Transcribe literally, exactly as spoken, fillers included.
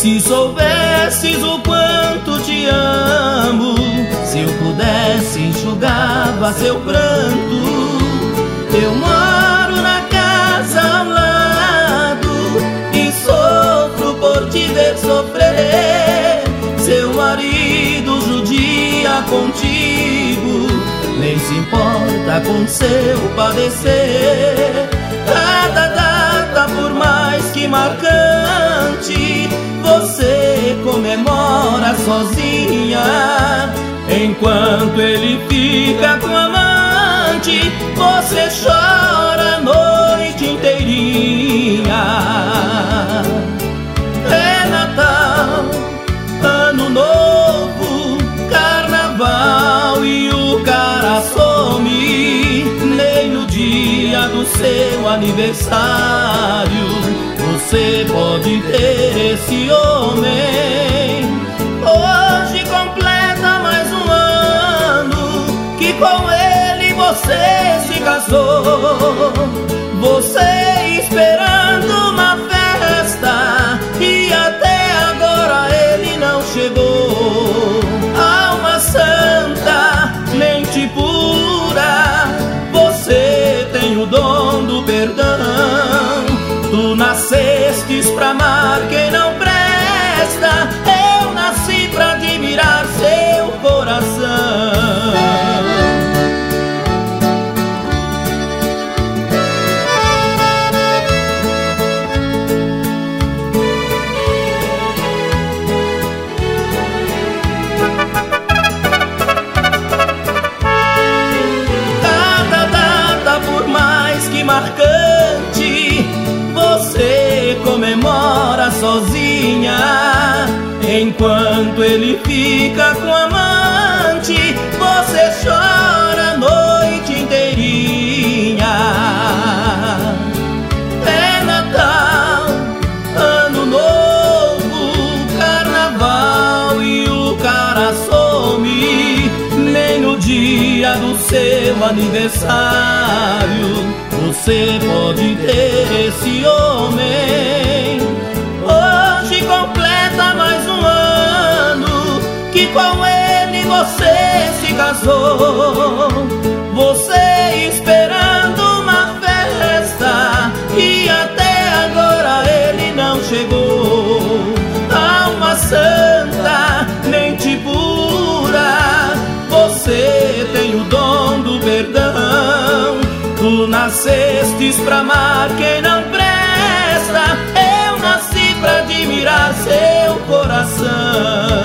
Se soubesses o quanto te amo, se eu pudesse enxugava seu pranto. Eu moro na casa ao lado e sofro por te ver sofrer. Seu marido judia contigo, nem se importa com seu padecer. Cada data, por mais que marcante, você comemora sozinha. Enquanto ele fica com a amante, você chora a noite inteirinha. É Natal, Ano Novo, Carnaval e o cara some. Nem no dia do seu aniversário você pode ter esse homem. Hoje completa mais um ano que com ele você se casou. Você esperando uma festa e até agora ele não chegou. Alma santa, mente pura, você tem o dom do perdão. Tu nascestes pra amar quem não presta, eu nasci pra admirar seu coração. Cada data, por mais que marcante, você comemora sozinha. Enquanto ele fica com a amante, você chora a noite inteirinha. É Natal, Ano Novo, Carnaval e o cara some. Nem no dia do seu aniversário você pode ter esse homem. Hoje completa mais um ano que com ele você se casou. Você esperando uma festa e até agora ele não chegou. Alma santa, mente pura, você tem o dom do perdão. Tu nascestes pra amar quem não presta, eu nasci pra admirar seu coração.